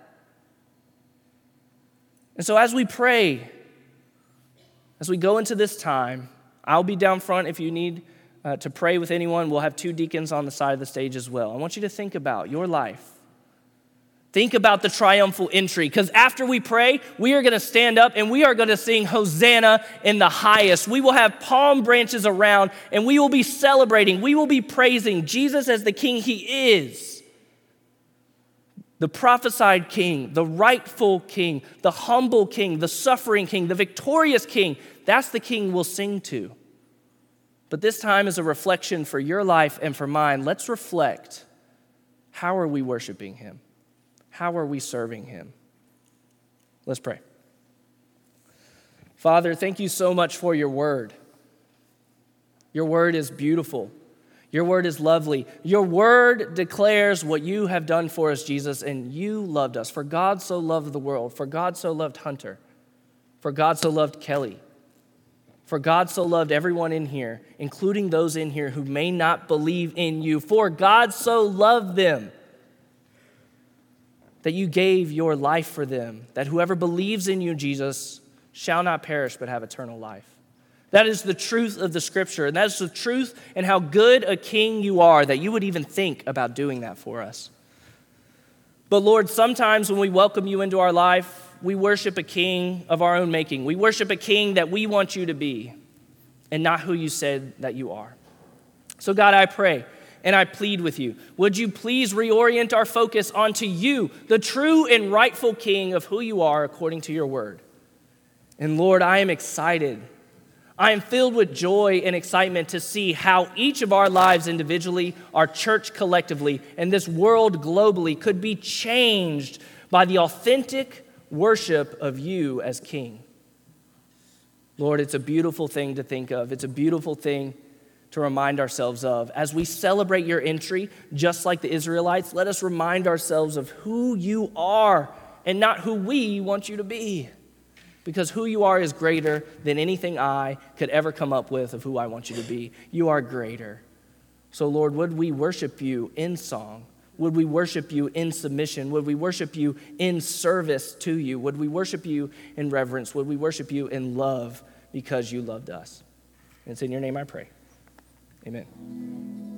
And so as we pray, as we go into this time, I'll be down front if you need to pray with anyone. We'll have 2 deacons on the side of the stage as well. I want you to think about your life. Think about the triumphal entry, because after we pray, we are going to stand up and we are going to sing Hosanna in the highest. We will have palm branches around and we will be celebrating. We will be praising Jesus as the King he is. The prophesied King, the rightful King, the humble King, the suffering King, the victorious King. That's the King we'll sing to. But this time is a reflection for your life and for mine. Let's reflect. How are we worshiping him? How are we serving him? Let's pray. Father, thank you so much for your word. Your word is beautiful. Your word is lovely. Your word declares what you have done for us, Jesus, and you loved us. For God so loved the world. For God so loved Hunter. For God so loved Kelly. For God so loved everyone in here, including those in here who may not believe in you. For God so loved them that you gave your life for them, that whoever believes in you, Jesus, shall not perish but have eternal life. That is the truth of the scripture, and that is the truth and how good a king you are, that you would even think about doing that for us. But Lord, sometimes when we welcome you into our life, we worship a king of our own making. We worship a king that we want you to be and not who you said that you are. So God, I pray and I plead with you, would you please reorient our focus onto you, the true and rightful king of who you are according to your word. And Lord, I am excited. I am filled with joy and excitement to see how each of our lives individually, our church collectively, and this world globally could be changed by the authentic worship of you as King. Lord, it's a beautiful thing to think of. It's a beautiful thing to remind ourselves of. As we celebrate your entry, just like the Israelites, let us remind ourselves of who you are and not who we want you to be. Because who you are is greater than anything I could ever come up with of who I want you to be. You are greater. So Lord, would we worship you in song? Would we worship you in submission? Would we worship you in service to you? Would we worship you in reverence? Would we worship you in love because you loved us? And it's in your name I pray. Amen.